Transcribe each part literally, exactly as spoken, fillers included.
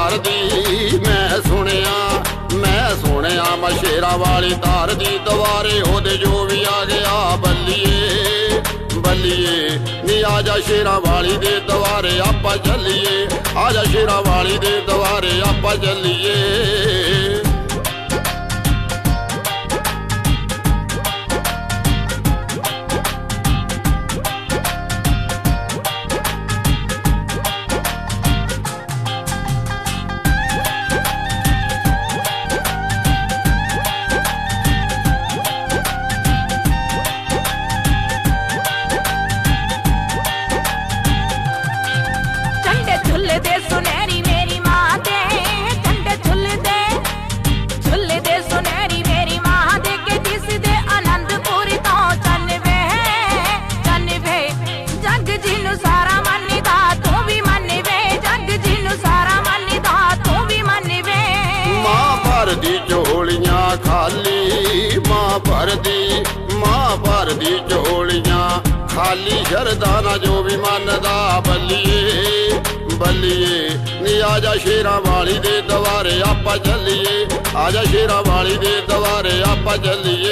तार दी मैं सुनिया मैं सुनिया मैं शेरा वाली तार दी दवारे ओदे जो भी आ गया बल्लिए बल्लिए नी आजा शेरा वाली दे दवारे आपां चलिए आजा शेरा वाली दे दवारे आपां चलिए। दी झोलियां खाली मां भर दी मां भर दी झोलियां खाली शरदाना जो भी मनदा बल्लिए बल्लिए नी आजा शेरा वाली दे दवारे आपां चलिए आजा शेरा वाली दे दवारे आपां चलिए।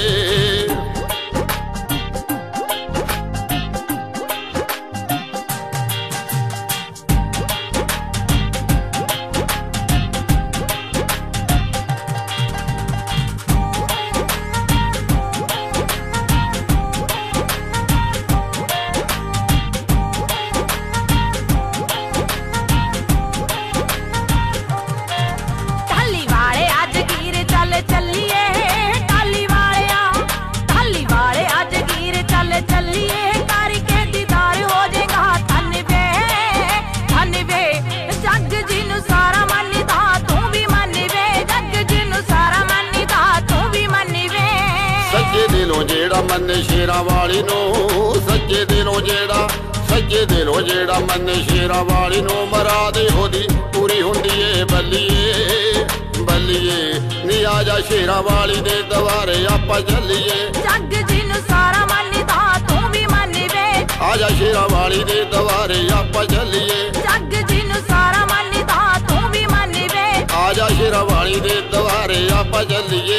जेड़ा मन्ने शेरा वाली नो सच्चे दिलों जेड़ा सच्चे दिलों जेड़ा मन्ने शेरा वाली नो मराद ओदी पूरी हुंदी है बल्लिए बल्लिए नी आजा शेरा वाली दे दवारे आपां चलिए जग जिनु सारा मनदा तू भी मनवे आजा शेरा वाली दे दवारे आपां चलिए जग जिनु सारा मनदा तू भी मनवे आजा शेरा वाली दे दवारे आपां चलिए।